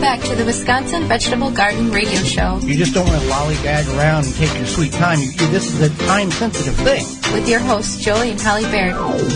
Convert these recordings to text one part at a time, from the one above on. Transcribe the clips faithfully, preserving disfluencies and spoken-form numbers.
back to the Wisconsin Vegetable Garden Radio Show. You just don't want to lollygag around and take your sweet time. You, you, this is a time-sensitive thing. With your hosts, Joey and Holly Baird.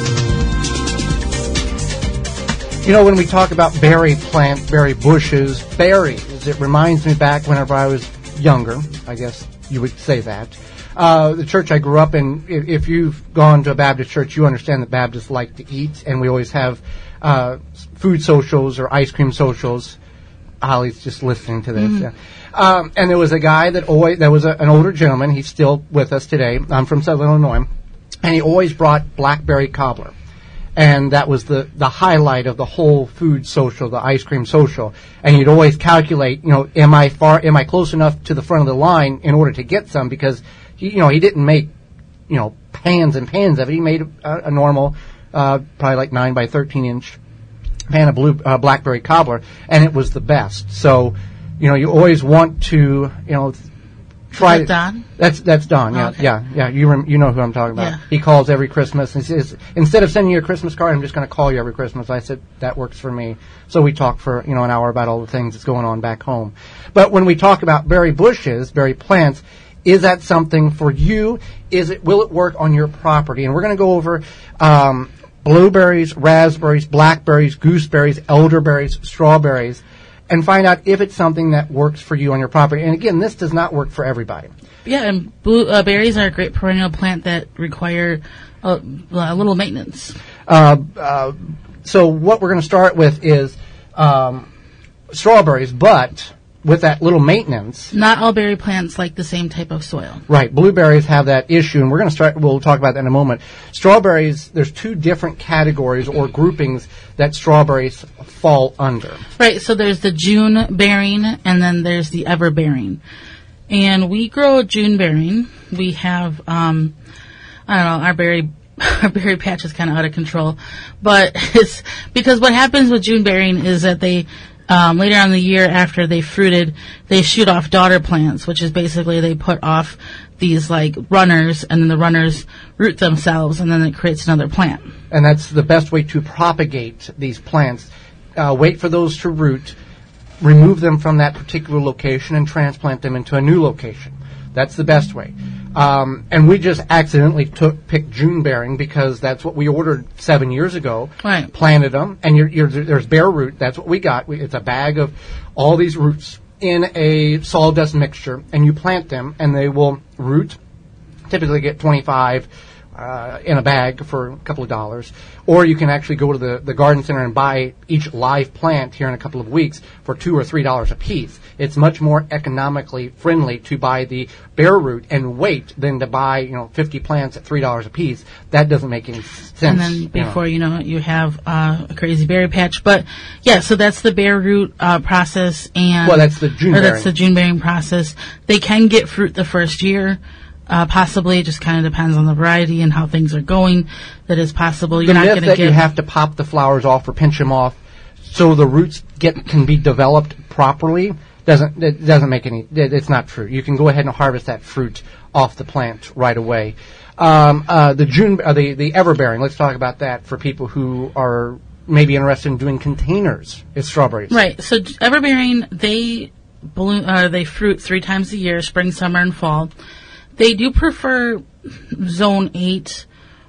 You know, when we talk about berry plants, berry bushes, berries, it reminds me back whenever I was younger. I guess you would say that. Uh, the church I grew up in, if, if you've gone to a Baptist church, you understand that Baptists like to eat, and we always have uh, food socials or ice cream socials. Holly's just listening to this. Mm-hmm. Yeah. Um, and there was a guy that always, there was a, an older gentleman, he's still with us today. I'm from Southern Illinois, and he always brought blackberry cobbler. And that was the, the highlight of the whole food social, the ice cream social. And you'd always calculate, you know, am I far, am I close enough to the front of the line in order to get some? Because, he, you know, he didn't make, you know, pans and pans of it. He made a, a normal, uh, probably like nine by thirteen inch pan of blue, uh, blackberry cobbler, and it was the best. So, you know, you always want to, you know, try it. Don? That's that's Don. Yeah, okay. yeah, yeah. You rem- you know who I'm talking about. Yeah. He calls every Christmas and says, instead of sending you a Christmas card, I'm just going to call you every Christmas. I said that works for me. So we talk for you know an hour about all the things that's going on back home. But when we talk about berry bushes, berry plants, is that something for you? Is it will it work on your property? And we're going to go over um, blueberries, raspberries, blackberries, gooseberries, elderberries, strawberries, and find out if it's something that works for you on your property. And again, this does not work for everybody. Yeah, and blue, uh, berries are a great perennial plant that require a, a little maintenance. Uh, uh, so what we're going to start with is um, strawberries, but with that little maintenance. Not all berry plants like the same type of soil. Right. Blueberries have that issue, and we're going to start, we'll talk about that in a moment. Strawberries, there's two different categories or groupings that strawberries fall under. Right. So there's the June bearing, and then there's the ever bearing. And we grow June bearing. We have, um, I don't know, our berry our berry patch is kind of out of control. But it's because what happens with June bearing is that they Um, later on in the year after they fruited, they shoot off daughter plants, which is basically they put off these like runners, and then the runners root themselves, and then it creates another plant. And that's the best way to propagate these plants. Uh, wait for those to root, remove them from that particular location, and transplant them into a new location. That's the best way. Um, and we just accidentally took picked June bearing because that's what we ordered seven years ago. Right. Planted them, and you're, you're, there's bare root. That's what we got. We, it's a bag of all these roots in a sawdust mixture, and you plant them, and they will root. Typically get twenty-five uh, in a bag for a couple of dollars. Or you can actually go to the, the garden center and buy each live plant here in a couple of weeks for two or three dollars a piece. It's much more economically friendly to buy the bare root and wait than to buy, you know, fifty plants at three dollars a piece. That doesn't make any sense. And then before you know, you know it, you have uh, a crazy berry patch. But yeah, so that's the bare root uh, process, and well, that's the June or bearing. that's the June bearing process. They can get fruit the first year. Uh, possibly, it just kind of depends on the variety and how things are going. That is possible. You're the not myth going to that get. You have to pop the flowers off or pinch them off so the roots get can be developed properly doesn't it doesn't make any. It, it's not true. You can go ahead and harvest that fruit off the plant right away. Um, uh, the June, uh, the the everbearing. Let's talk about that for people who are maybe interested in doing containers. It's strawberries, right? So everbearing, they bloom, uh, they fruit three times a year: spring, summer, and fall. They do prefer zone eight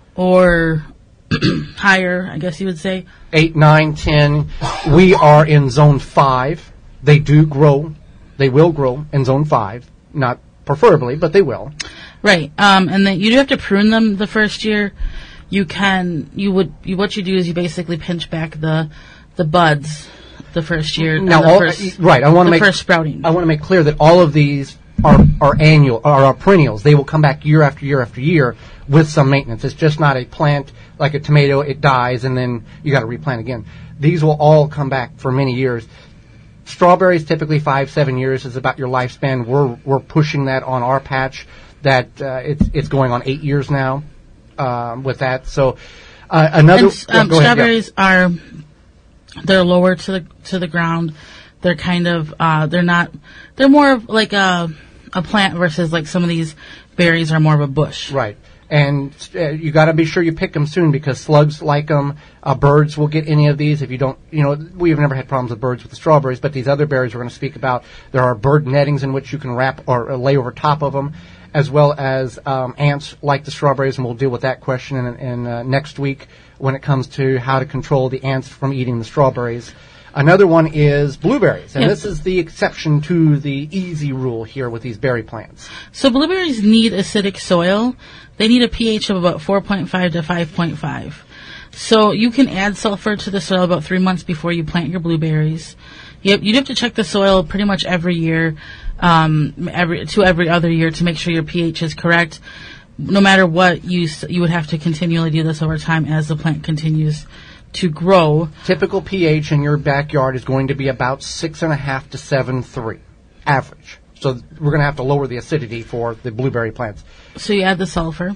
or higher, I guess you would say. Eight, nine, ten. We are in zone five. They do grow. They will grow in zone five. Not preferably, but they will. Right. Um, and then you do have to prune them the first year. You can, you would, you, what you do is you basically pinch back the, the buds the first year. Now, the all, first, right. I want to the make first sprouting. I want to make clear that all of these are are annual are, are perennials. They will come back year after year after year with some maintenance. It's just not a plant like a tomato. It dies and then you got to replant again. These will all come back for many years. Strawberries typically five seven years is about your lifespan. We're we're pushing that on our patch. That uh, it's it's going on eight years now um, with that. So uh, another and, um, go strawberries ahead, yeah. are they're lower to the to the ground. They're kind of uh, they're not they're more of like a a plant versus like some of these berries are more of a bush. Right. And uh, you got to be sure you pick them soon because slugs like them. Uh, birds will get any of these if you don't. You know, we've never had problems with birds with the strawberries, but these other berries we're going to speak about, there are bird nettings in which you can wrap or uh, lay over top of them, as well as um, ants like the strawberries, and we'll deal with that question in, in uh, next week when it comes to how to control the ants from eating the strawberries. Another one is blueberries, and Yes. this is the exception to the easy rule here with these berry plants. So blueberries need acidic soil. They need a pH of about four point five to five point five. So you can add sulfur to the soil about three months before you plant your blueberries. Yep, you'd have to check the soil pretty much every year, um, every to every other year to make sure your pH is correct. No matter what, you s- you would have to continually do this over time as the plant continues to grow. Typical pH in your backyard is going to be about six and a half to seven three, average. So we're going to have to lower the acidity for the blueberry plants. So you add the sulfur,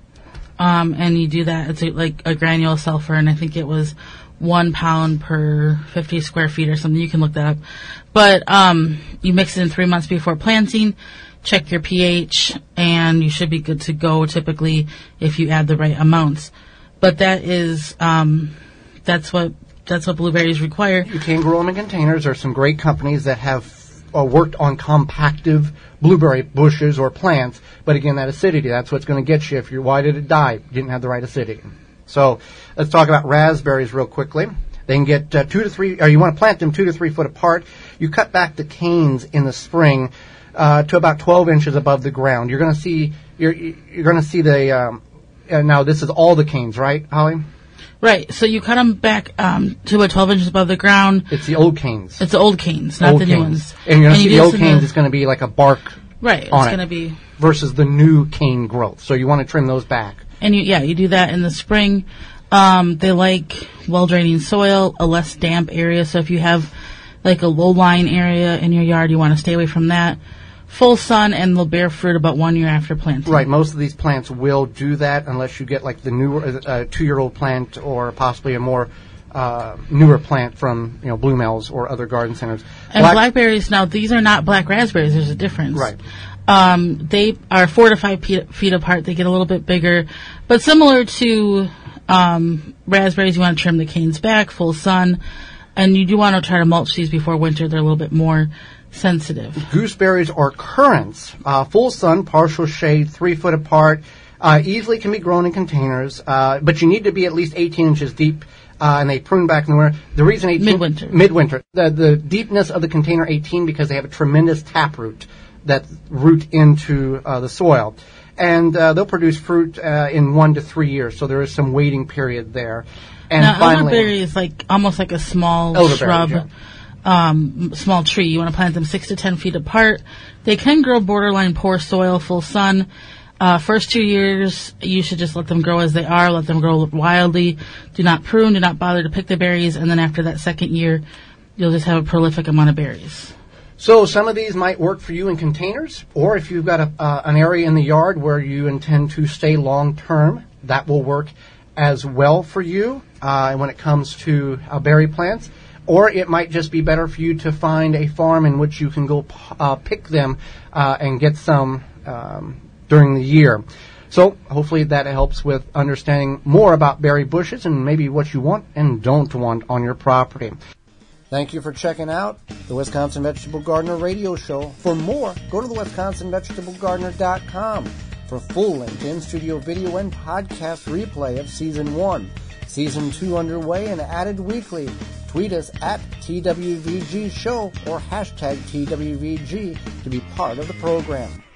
um, and you do that. It's a, like a granule sulfur, and I think it was one pound per fifty square feet or something. You can look that up. But um, you mix it in three months before planting. Check your pH, and you should be good to go. Typically, if you add the right amounts. But that is um, that's what that's what blueberries require. You can grow them in containers. There are some great companies that have uh, worked on compactive blueberry bushes or plants. But again, that acidity, that's what's going to get you. If you're, why did it die? You didn't have the right acidity. So let's talk about raspberries real quickly. They can get uh, two to three, or you want to plant them two to three foot apart. You cut back the canes in the spring uh, to about twelve inches above the ground. You're going to see, you're you're going to see the. Um, uh, now this is all the canes, right, Holly? Right. So you cut them back um, to about twelve inches above the ground. It's the old canes. It's the old canes, not old the canes. new ones. And you're going to see you the do old this in canes. the- It's going to be like a bark Right. It's on it. going to be. versus the new cane growth. So you want to trim those back. And you, yeah, you do that in the spring. Um, they like well-draining soil, a less damp area. So if you have like a low-lying area in your yard, you want to stay away from that. Full sun, and they'll bear fruit about one year after planting. Right, most of these plants will do that unless you get like the newer uh, two-year-old plant or possibly a more uh, newer plant from you know Blue Mel's or other garden centers. And Black- blackberries, now these are not black raspberries. There's a difference. Right. Um, they are four to five feet, feet apart. They get a little bit bigger, but similar to um, raspberries, you want to trim the canes back, full sun, and you do want to try to mulch these before winter. They're a little bit more sensitive. Gooseberries or currants, uh, full sun, partial shade, three foot apart, uh, easily can be grown in containers, uh, but you need to be at least eighteen inches deep, uh, and they prune back in the winter. The reason eighteen Midwinter. midwinter, the the deepness of the container eighteen because they have a tremendous taproot that root into uh, the soil, and uh, they'll produce fruit uh, in one to three years. So there is some waiting period there. And now, finally, elderberry is like almost like a small Elderberry, shrub. yeah. Um, small tree. You want to plant them six to ten feet apart. They can grow borderline poor soil, full sun. Uh, first two years, you should just let them grow as they are. Let them grow wildly. Do not prune. Do not bother to pick the berries. And then after that second year, you'll just have a prolific amount of berries. So some of these might work for you in containers, or if you've got a, uh, an area in the yard where you intend to stay long term, that will work as well for you uh, when it comes to uh, berry plants. Or it might just be better for you to find a farm in which you can go p- uh, pick them uh, and get some um, during the year. So hopefully that helps with understanding more about berry bushes and maybe what you want and don't want on your property. Thank you for checking out the Wisconsin Vegetable Gardener Radio Show. For more, go to the wisconsin vegetable gardener dot com for full-length in-studio video and podcast replay of Season one. Season two underway and added weekly. Tweet us at T W V G Show or hashtag T W V G to be part of the program.